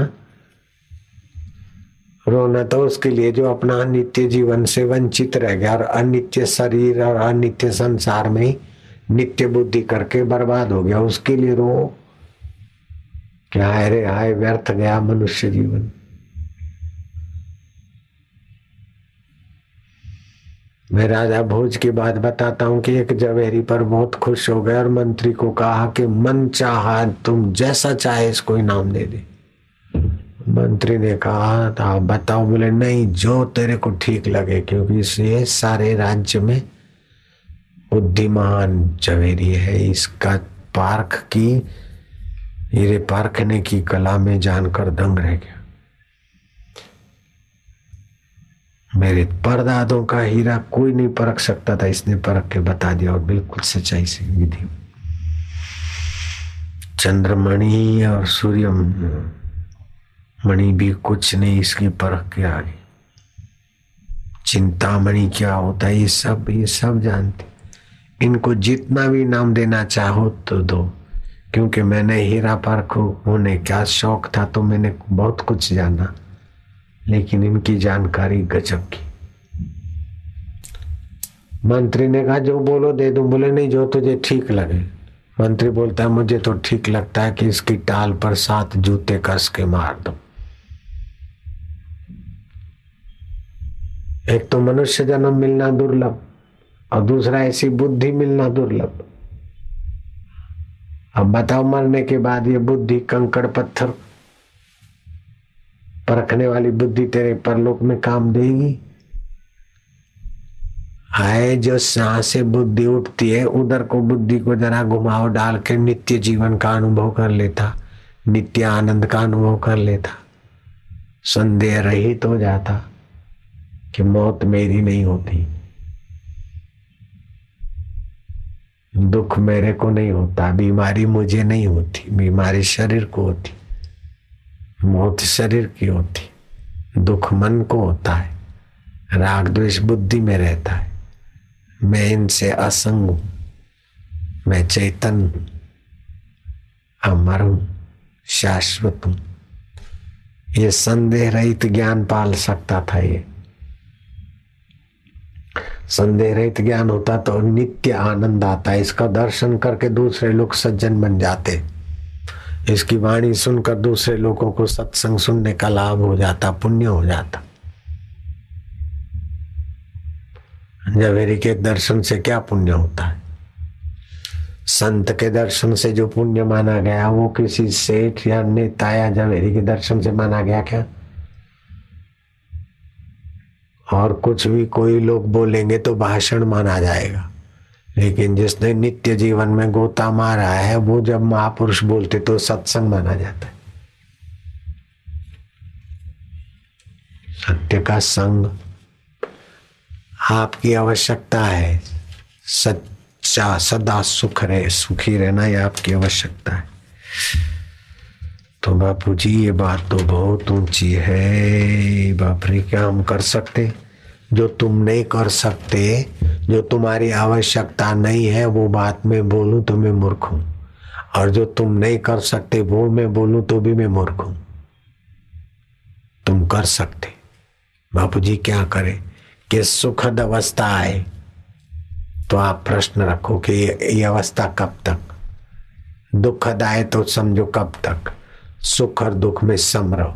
रोना तो उसके लिए जो अपना नित्य जीवन से वंचित रह गया और अनित्य शरीर और अनित्य संसार में नित्य बुद्धि करके बर्बाद हो गया, उसके लिए रो। क्या है रे, हाय व्यर्थ गया मनुष्य जीवन। मैं राजा भोज की बात बताता हूँ कि एक जवेरी पर बहुत खुश हो गए और मंत्री को कहा कि मन चाहा तुम जैसा चाहे इसको इनाम दे दे। मंत्री ने कहा तो आप बताओ। बोले नहीं, जो तेरे को ठीक लगे, क्योंकि इसलिए सारे राज्य में बुद्धिमान जवेरी है। इसका पार्क की हीरे पारखने की कला में जानकर दंग रह गया। मेरे परदादों का हीरा कोई नहीं परख सकता था, इसने परख के बता दिया और बिल्कुल सच्चाई से विधि। चंद्रमणि और सूर्य मणि भी कुछ नहीं इसकी परख के आगे। चिंतामणि क्या होता है ये सब ये सब जानते। इनको जितना भी नाम देना चाहो तो दो, क्योंकि मैंने हीरा परख होने का शौक था तो मैंने बहुत कुछ जाना, लेकिन इनकी जानकारी गजब की। मंत्री ने कहा जो बोलो दे दूं। बोले नहीं, जो तुझे ठीक लगे। मंत्री बोलता है मुझे तो ठीक लगता है कि इसकी टाल पर सात जूते कस के मार दो। एक तो मनुष्य जन्म मिलना दुर्लभ और दूसरा ऐसी बुद्धि मिलना दुर्लभ। अब बताओ, मरने के बाद ये बुद्धि कंकड़ पत्थर परखने वाली बुद्धि तेरे परलोक में काम देगी? हाय, जो सांस से बुद्धि उठती है उधर को बुद्धि को जरा घुमाव डाल के नित्य जीवन का अनुभव कर लेता, नित्य आनंद का अनुभव कर लेता, संदेह रहित हो जाता कि मौत मेरी नहीं होती। दुख मेरे को नहीं होता, बीमारी मुझे नहीं होती, बीमारी शरीर को होती, मौत शरीर की होती, दुख मन को होता है, राग द्वेष बुद्धि में रहता है। मैं इनसे असंग हूं, मैं चैतन्य हूं, अमर हूं, शाश्वत हूं। ये संदेह रहित ज्ञान पाल सकता था। ये संदेह रहित ज्ञान होता तो नित्य आनंद आता है। इसका दर्शन करके दूसरे लोग सज्जन बन जाते, इसकी वाणी सुनकर दूसरे लोगों को सत्संग सुनने का लाभ हो जाता, पुण्य हो जाता। झवेरी के दर्शन से क्या पुण्य होता है? संत के दर्शन से जो पुण्य माना गया वो किसी सेठ या नेता या झवेरी के दर्शन से माना गया क्या? और कुछ भी कोई लोग बोलेंगे तो भाषण माना जाएगा, लेकिन जिसने नित्य जीवन में गोता मारा है वो जब महापुरुष बोलते तो सत्संग माना जाता है। सत्य का संग आपकी आवश्यकता है। सच्चा सदा सुख रहे, सुखी रहना ये आपकी आवश्यकता है। तो बापू जी ये बात तो बहुत ऊंची है। बाप रे, क्या हम कर सकते? जो तुम नहीं कर सकते, जो तुम्हारी आवश्यकता नहीं है, वो बात मैं बोलूं तो मैं मूर्ख हूं, और जो तुम नहीं कर सकते वो मैं बोलूं तो भी मैं मूर्ख हूं। तुम कर सकते। बापू जी क्या करें कि सुखद अवस्था आए तो आप प्रश्न रखो कि ये अवस्था कब तक, दुखद आए तो समझो कब तक। सुख और दुख में सम रहो।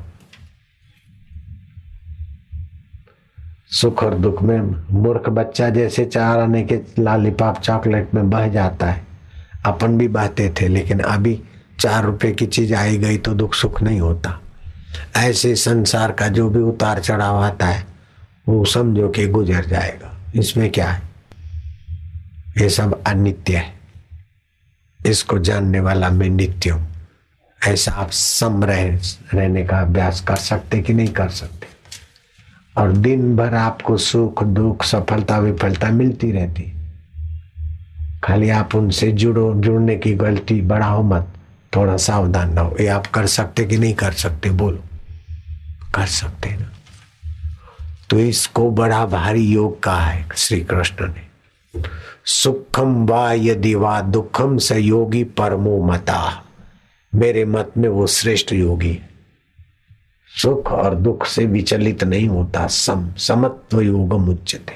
सुख और दुख में मूर्ख बच्चा जैसे चार आने के लालीपाप चॉकलेट में बह जाता है, अपन भी बहते थे, लेकिन अभी चार रुपए की चीज आई गई तो दुख सुख नहीं होता। ऐसे संसार का जो भी उतार चढ़ाव आता है वो समझो कि गुजर जाएगा। इसमें क्या है? ये सब अनित्य है। इसको जानने वाला मैं नित्य हूं। ऐसा आप सम रह, रहने का अभ्यास कर सकते कि नहीं कर सकते? और दिन भर आपको सुख दुख सफलता विफलता मिलती रहती, खाली आप उनसे जुड़ो, जुड़ने की गलती बढ़ाओ मत, थोड़ा सावधान रहो। ये आप कर सकते कि नहीं कर सकते? बोलो। कर सकते ना? तो इसको बड़ा भारी योग कहा है श्री कृष्ण ने। सुखम वा यदि वा दुखम स योगी परमो मता। मेरे मत में वो श्रेष्ठ योगी है, सुख और दुख से विचलित नहीं होता। सम समत्व योगम उच्यते।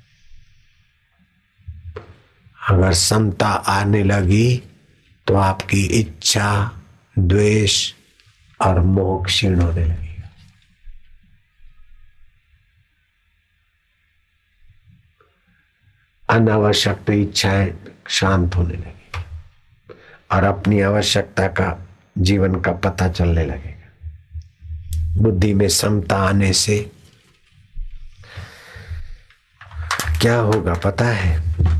अगर समता आने लगी तो आपकी इच्छा द्वेष और मोह क्षीण होने लगेगा। अनावश्यक इच्छाएं शांत होने लगेगी और अपनी आवश्यकता का जीवन का पता चलने लगेगा। बुद्धि में समता आने से क्या होगा पता है?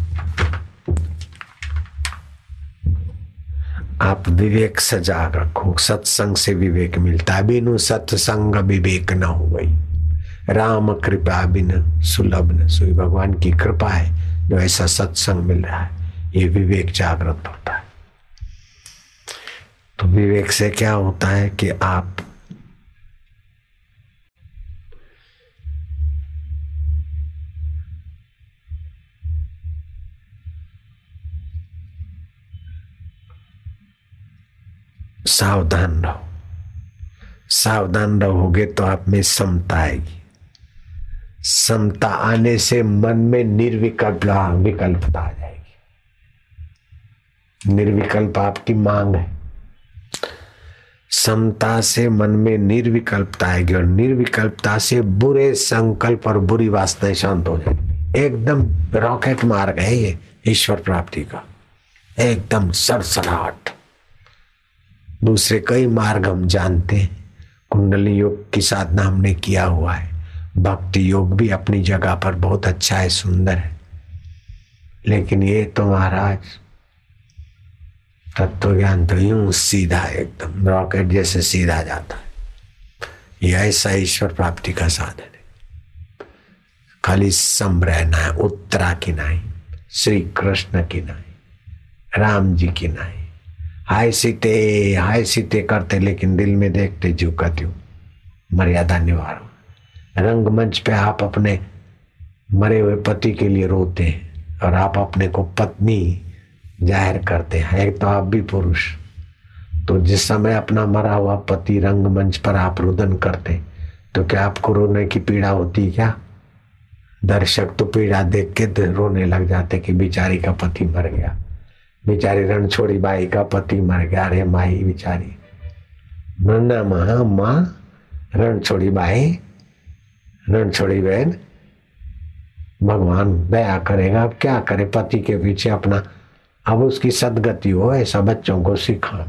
आप विवेक सजाग रखो। सत्संग से विवेक मिलता है। बिनु सत्संग विवेक न हो गई। राम कृपा बिन सुलभ न सोई। भगवान की कृपा है जो ऐसा सत्संग मिल रहा है, ये विवेक जागृत होता है। तो विवेक से क्या होता है कि आप सावधान रहो। सावधान रहोगे तो आप में समता आएगी। समता आने से मन में निर्विकल्प विकल्पता आ जाएगी। निर्विकल्प आपकी मांग है। समता से मन में निर्विकल्पता आएगी और निर्विकल्पता से बुरे संकल्प और बुरी वासनाएं शांत हो जाएगी। एकदम रॉकेट मार्ग है ये ईश्वर प्राप्ति का, एकदम सरसराहट। दूसरे कई मार्ग हम जानते हैं। कुंडली योग की साधना हमने किया हुआ है। भक्ति योग भी अपनी जगह पर बहुत अच्छा है, सुंदर है, लेकिन ये तो महाराज तत्व ज्ञान तो यूं सीधा एकदम रॉकेट जैसे सीधा जाता है। ये ऐसा ईश्वर प्राप्ति का साधन है। खाली सम रहना है, उत्तरा की नाई, श्री कृष्ण की नाई, राम जी की नाई। हाय सीते हाय सीते करते, लेकिन दिल में देखते जीव का त्यों मर्यादा निवारो। रंगमंच पे आप अपने मरे हुए पति के लिए रोते हैं और आप अपने को पत्नी जाहिर करते हैं। एक तो आप भी पुरुष, तो जिस समय अपना मरा हुआ पति रंगमंच पर आप रुदन करते, तो क्या आपको रोने की पीड़ा होती क्या? दर्शक तो पीड़ा देख के रोने लग जाते कि बेचारी का पति मर गया, बेचारी रणछोड़ी बाई का पति मर गया, अरे माई बेचारी, नन्ना माँ माँ रणछोड़ी बाई, रणछोड़ी बहन, भगवान दया करेगा। अब क्या करे, पति के पीछे अपना, अब उसकी सदगति हो, ऐसा बच्चों को सिखा।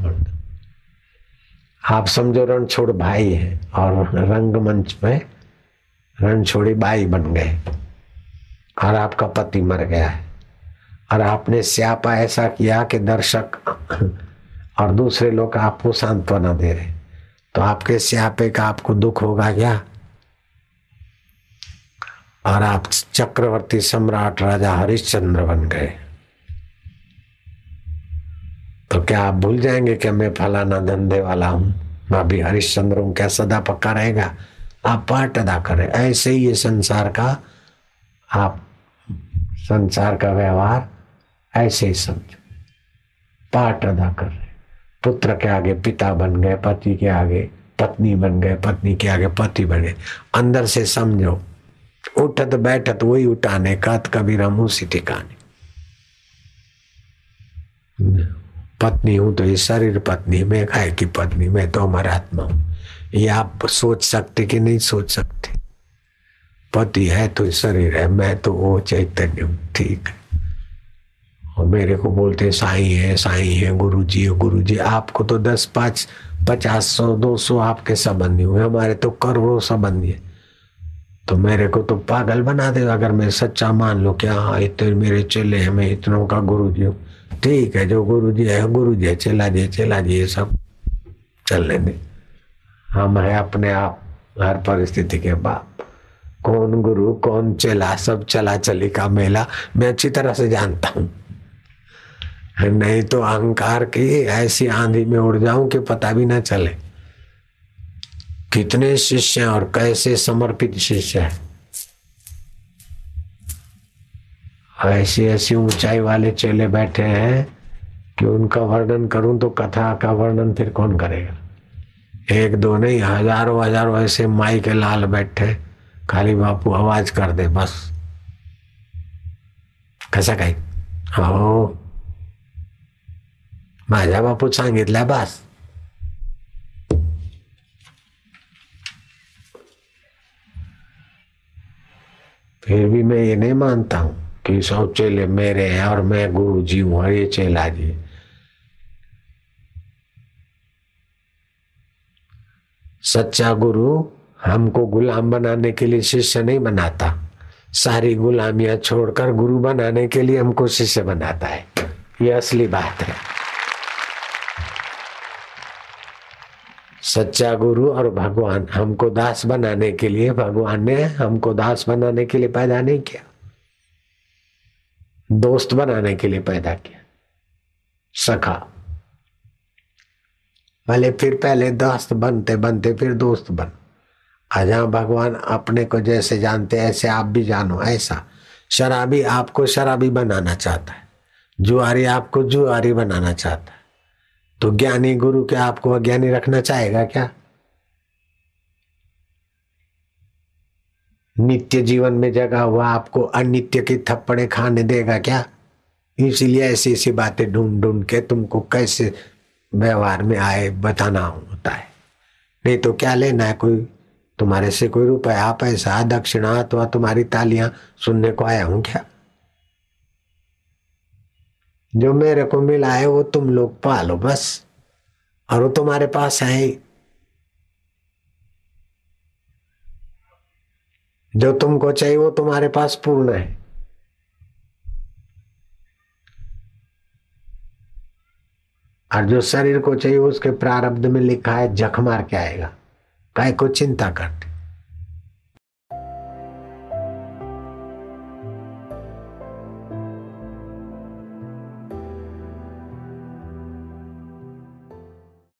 आप समझो रणछोड़ भाई है और रंगमंच में रणछोड़ी बाई बन गए और आपका पति मर गया है, और आपने स्यापा ऐसा किया कि दर्शक और दूसरे लोग आपको सांत्वना दे रहे, तो आपके स्यापे का आपको दुख होगा क्या? और आप चक्रवर्ती सम्राट राजा हरिश्चंद्र बन गए, तो क्या आप भूल जाएंगे कि मैं फलाना धंधे वाला हूं, मैं अभी हरिश्चंद्र हूं? क्या सदा पक्का रहेगा? आप पाठ अदा करें। ऐसे ही ये संसार का, आप संसार का व्यवहार ऐसे ही समझो, पाठ अदा कर रहे। पुत्र के आगे पिता बन गए, पति के आगे पत्नी बन गए, पत्नी के आगे पति बन गए। अंदर से समझो, उठत बैठत वही उठाने, कात कबीरा मुंह सी ठिकाने। पत्नी हूं तो ये शरीर पत्नी, मैं खाए की पत्नी, मैं तो अमर आत्मा हूं। ये आप सोच सकते कि नहीं सोच सकते? पति है तो शरीर है, मैं तो वो चैतन्य हूं, ठीक है। और मेरे को बोलते साईं है साईं है, गुरु जी है गुरु जी। आपको तो दस पाँच पचास सौ दो सौ आपके संबंधी हुए, हमारे तो करोड़ों संबंधी है। तो मेरे को तो पागल बना दे अगर मैं सच्चा मान लो कि हाँ इतने मेरे चेले हैं, मैं इतनों का गुरु जी हूँ। ठीक है, जो गुरु जी है गुरु जी है, चेला जी चेला जी, ये सब चलने दे। हम है अपने आप हर परिस्थिति के बाप। कौन गुरु कौन चेला, सब चला चली का मेला मैं अच्छी तरह से जानता हूँ। नहीं तो अहंकार की ऐसी आंधी में उड़ जाऊं कि पता भी ना चले कितने शिष्य हैं और कैसे समर्पित शिष्य हैं। ऐसी ऐसी ऊंचाई वाले चेले बैठे हैं कि उनका वर्णन करूं तो कथा का वर्णन फिर कौन करेगा। एक दो नहीं, हजारों हजारों ऐसे माई के लाल बैठे, खाली बापू आवाज कर दे बस, कसं काय हो माझ्या बापू सांगितलं बस। फिर भी मैं ये नहीं मानता हूं कि सब चेले मेरे हैं और मैं गुरु जी हूं और ये चेला जी। सच्चा गुरु हमको गुलाम बनाने के लिए शिष्य नहीं बनाता, सारी गुलामियां छोड़कर गुरु बनाने के लिए हमको शिष्य बनाता है। ये असली बात है। सच्चा गुरु और भगवान हमको दास बनाने के लिए, भगवान ने हमको दास बनाने के लिए पैदा नहीं किया, दोस्त बनाने के लिए पैदा किया, सखा। भले फिर पहले दोस्त बनते बनते फिर दोस्त बन। आज भगवान अपने को जैसे जानते ऐसे आप भी जानो। ऐसा शराबी आपको शराबी बनाना चाहता है, जुआरी आपको जुआरी बनाना चाहता है, तो ज्ञानी गुरु क्या आपको अज्ञानी रखना चाहेगा क्या? नित्य जीवन में जगा हुआ आपको अनित्य की थप्पड़े खाने देगा क्या? इसीलिए ऐसी ऐसी बातें ढूंढ ढूंढ के तुमको कैसे व्यवहार में आए बताना होता है। नहीं तो क्या लेना है, कोई तुम्हारे से कोई रुपया पैसा दक्षिणा अथवा तुम्हारी तालियां सुनने को आया हूं क्या? जो मेरे को मिला है वो तुम लोग पालो बस, और वो तुम्हारे पास है। जो तुमको चाहिए वो तुम्हारे पास पूर्ण है। और जो शरीर को चाहिए उसके प्रारब्ध में लिखा है, जख मार के आएगा। काय को चिंता करते।